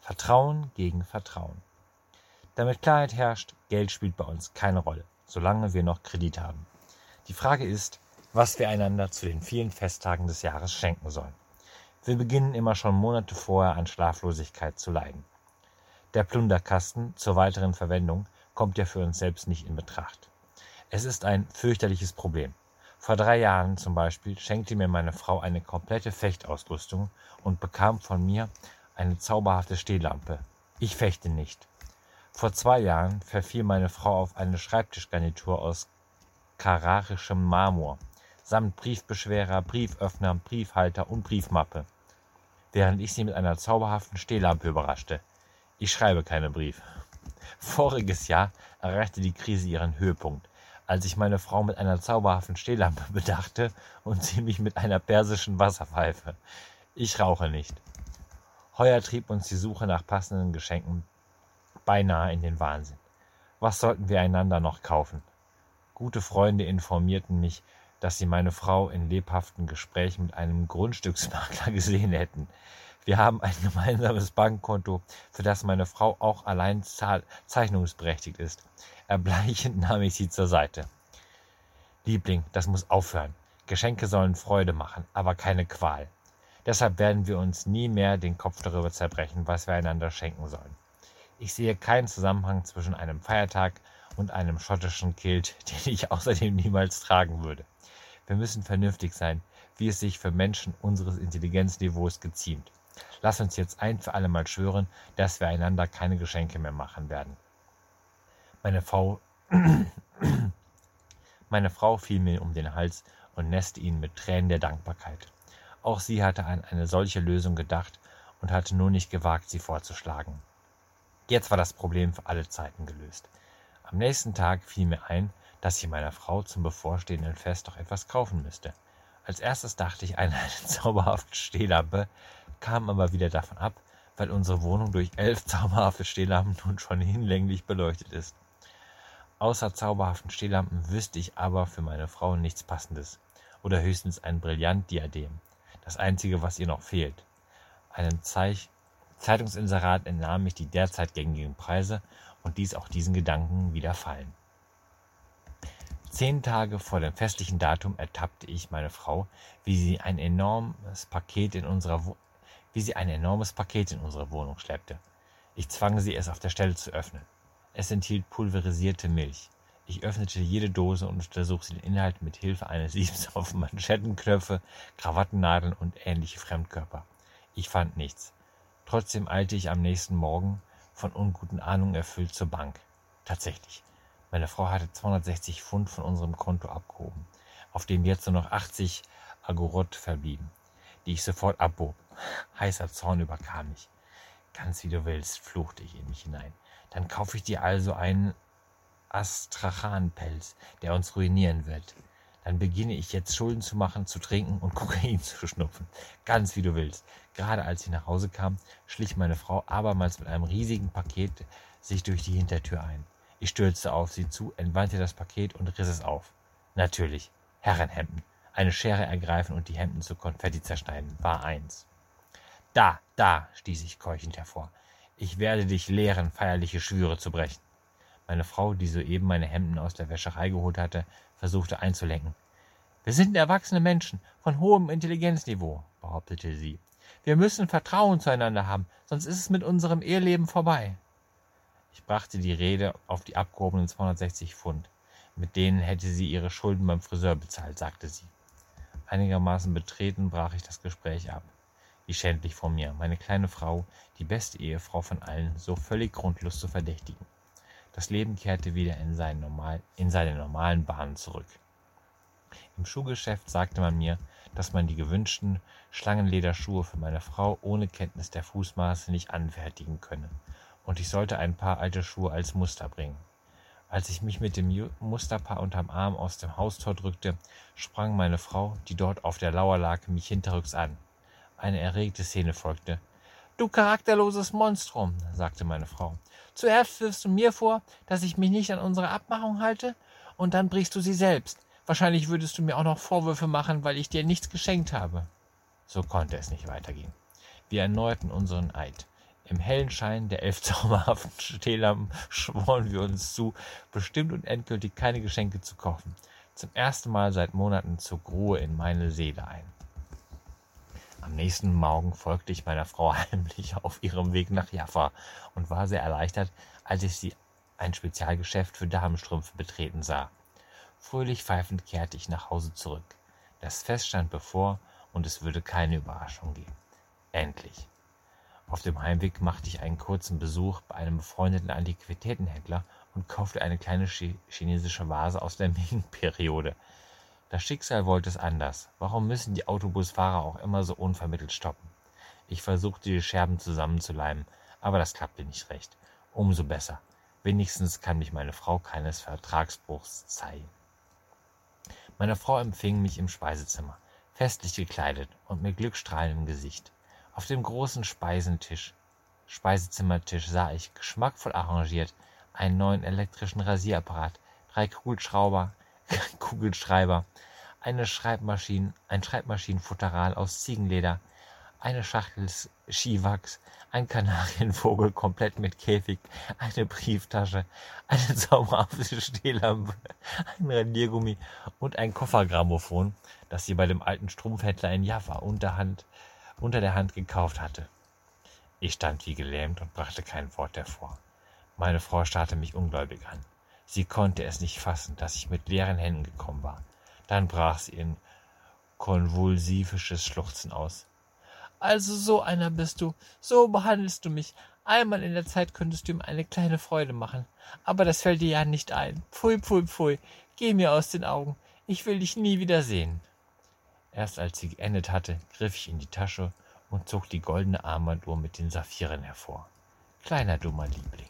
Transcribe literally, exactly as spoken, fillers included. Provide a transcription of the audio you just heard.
Vertrauen gegen Vertrauen. Damit Klarheit herrscht, Geld spielt bei uns keine Rolle, solange wir noch Kredit haben. Die Frage ist, was wir einander zu den vielen Festtagen des Jahres schenken sollen. Wir beginnen immer schon Monate vorher an Schlaflosigkeit zu leiden. Der Plunderkasten zur weiteren Verwendung kommt ja für uns selbst nicht in Betracht. Es ist ein fürchterliches Problem. Vor drei Jahren zum Beispiel schenkte mir meine Frau eine komplette Fechtausrüstung und bekam von mir eine zauberhafte Stehlampe. Ich fechte nicht. Vor zwei Jahren verfiel meine Frau auf eine Schreibtischgarnitur aus carrarischem Marmor, samt Briefbeschwerer, Brieföffner, Briefhalter und Briefmappe, während ich sie mit einer zauberhaften Stehlampe überraschte. Ich schreibe keine Briefe. Voriges Jahr erreichte die Krise ihren Höhepunkt, als ich meine Frau mit einer zauberhaften Stehlampe bedachte und sie mich mit einer persischen Wasserpfeife. Ich rauche nicht. Heuer trieb uns die Suche nach passenden Geschenken beinahe in den Wahnsinn. Was sollten wir einander noch kaufen? Gute Freunde informierten mich, dass sie meine Frau in lebhaften Gesprächen mit einem Grundstücksmakler gesehen hätten. Wir haben ein gemeinsames Bankkonto, für das meine Frau auch allein zeichnungsberechtigt ist. Erbleichend nahm ich sie zur Seite. Liebling, das muss aufhören. Geschenke sollen Freude machen, aber keine Qual. Deshalb werden wir uns nie mehr den Kopf darüber zerbrechen, was wir einander schenken sollen. Ich sehe keinen Zusammenhang zwischen einem Feiertag und einem schottischen Kilt, den ich außerdem niemals tragen würde. Wir müssen vernünftig sein, wie es sich für Menschen unseres Intelligenzniveaus geziemt. Lass uns jetzt ein für alle Mal schwören, dass wir einander keine Geschenke mehr machen werden. Meine Frau, meine Frau fiel mir um den Hals und nässte ihn mit Tränen der Dankbarkeit. Auch sie hatte an eine solche Lösung gedacht und hatte nur nicht gewagt, sie vorzuschlagen. Jetzt war das Problem für alle Zeiten gelöst. Am nächsten Tag fiel mir ein, dass ich meiner Frau zum bevorstehenden Fest doch etwas kaufen müsste. Als erstes dachte ich an eine zauberhafte Stehlampe, kam aber wieder davon ab, weil unsere Wohnung durch elf zauberhafte Stehlampen nun schon hinlänglich beleuchtet ist. Außer zauberhaften Stehlampen wüsste ich aber für meine Frau nichts Passendes oder höchstens ein Brillantdiadem. Das Einzige, was ihr noch fehlt. Einem Zeich- Zeitungsinserat entnahm ich die derzeit gängigen Preise und ließ auch diesen Gedanken wieder fallen. Zehn Tage vor dem festlichen Datum ertappte ich meine Frau, wie sie ein enormes Paket in unserer Wo- wie sie ein enormes Paket in unsere Wohnung schleppte. Ich zwang sie, es auf der Stelle zu öffnen. Es enthielt pulverisierte Milch. Ich öffnete jede Dose und untersuchte den Inhalt mit Hilfe eines Siebs auf Manschettenknöpfe, Krawattennadeln und ähnliche Fremdkörper. Ich fand nichts. Trotzdem eilte ich am nächsten Morgen, von unguten Ahnungen erfüllt, zur Bank. Tatsächlich. Meine Frau hatte zweihundertsechzig Pfund von unserem Konto abgehoben, auf dem jetzt nur noch achtzig Agorot verblieben, die ich sofort abbog. Heißer Zorn überkam mich. Ganz wie du willst, fluchte ich in mich hinein. Dann kaufe ich dir also einen Astrachanpelz, der uns ruinieren wird. Dann beginne ich jetzt Schulden zu machen, zu trinken und Kokain zu schnupfen. Ganz wie du willst. Gerade als ich nach Hause kam, schlich meine Frau abermals mit einem riesigen Paket sich durch die Hintertür ein. Ich stürzte auf sie zu, entwandte das Paket und riss es auf. Natürlich, Herrenhemden. Eine Schere ergreifen und die Hemden zu Konfetti zerschneiden, war eins. Da, da, stieß ich keuchend hervor. Ich werde dich lehren, feierliche Schwüre zu brechen. Meine Frau, die soeben meine Hemden aus der Wäscherei geholt hatte, versuchte einzulenken. Wir sind erwachsene Menschen von hohem Intelligenzniveau, behauptete sie. Wir müssen Vertrauen zueinander haben, sonst ist es mit unserem Eheleben vorbei. Ich brachte die Rede auf die abgehobenen zweihundertsechzig Pfund. Mit denen hätte sie ihre Schulden beim Friseur bezahlt, sagte sie. Einigermaßen betreten brach ich das Gespräch ab. Wie schändlich von mir, meine kleine Frau, die beste Ehefrau von allen, so völlig grundlos zu verdächtigen. Das Leben kehrte wieder in, seinen normal, in seine normalen Bahnen zurück. Im Schuhgeschäft sagte man mir, dass man die gewünschten Schlangenlederschuhe für meine Frau ohne Kenntnis der Fußmaße nicht anfertigen könne, und ich sollte ein paar alte Schuhe als Muster bringen. Als ich mich mit dem Musterpaar unterm Arm aus dem Haustor drückte, sprang meine Frau, die dort auf der Lauer lag, mich hinterrücks an. Eine erregte Szene folgte. »Du charakterloses Monstrum«, sagte meine Frau. »Zuerst wirfst du mir vor, dass ich mich nicht an unsere Abmachung halte, und dann brichst du sie selbst. Wahrscheinlich würdest du mir auch noch Vorwürfe machen, weil ich dir nichts geschenkt habe.« So konnte es nicht weitergehen. Wir erneuerten unseren Eid. Im hellen Schein der elf zauberhaften Stehlampen schworen wir uns zu, bestimmt und endgültig keine Geschenke zu kaufen. Zum ersten Mal seit Monaten zog Ruhe in meine Seele ein. Am nächsten Morgen folgte ich meiner Frau heimlich auf ihrem Weg nach Jaffa und war sehr erleichtert, als ich sie ein Spezialgeschäft für Damenstrümpfe betreten sah. Fröhlich pfeifend kehrte ich nach Hause zurück. Das Fest stand bevor und es würde keine Überraschung geben. Endlich. Auf dem Heimweg machte ich einen kurzen Besuch bei einem befreundeten Antiquitätenhändler und kaufte eine kleine chi- chinesische Vase aus der Ming-Periode. Das Schicksal wollte es anders. Warum müssen die Autobusfahrer auch immer so unvermittelt stoppen? Ich versuchte, die Scherben zusammenzuleimen, aber das klappte nicht recht. Umso besser. Wenigstens kann mich meine Frau keines Vertragsbruchs zeigen. Meine Frau empfing mich im Speisezimmer, festlich gekleidet und mit glückstrahlendem Gesicht. Auf dem großen Speisentisch, Speisezimmertisch sah ich, geschmackvoll arrangiert, einen neuen elektrischen Rasierapparat, drei Kugelschrauber, Kugelschreiber, eine Schreibmaschine, ein Schreibmaschinenfutteral aus Ziegenleder, eine Schachtel Skiwachs, ein Kanarienvogel komplett mit Käfig, eine Brieftasche, eine zauberhafte Stehlampe, ein Radiergummi und ein Koffergrammophon, das sie bei dem alten Strumpfhändler in Jaffa unterhand, unter der Hand gekauft hatte. Ich stand wie gelähmt und brachte kein Wort hervor. Meine Frau starrte mich ungläubig an. Sie konnte es nicht fassen, dass ich mit leeren Händen gekommen war. Dann brach sie in konvulsivisches Schluchzen aus. Also so einer bist du, so behandelst du mich. Einmal in der Zeit könntest du ihm eine kleine Freude machen. Aber das fällt dir ja nicht ein. Pfui, pfui, pfui, geh mir aus den Augen. Ich will dich nie wieder sehen. Erst als sie geendet hatte, griff ich in die Tasche und zog die goldene Armbanduhr mit den Saphiren hervor. Kleiner dummer Liebling.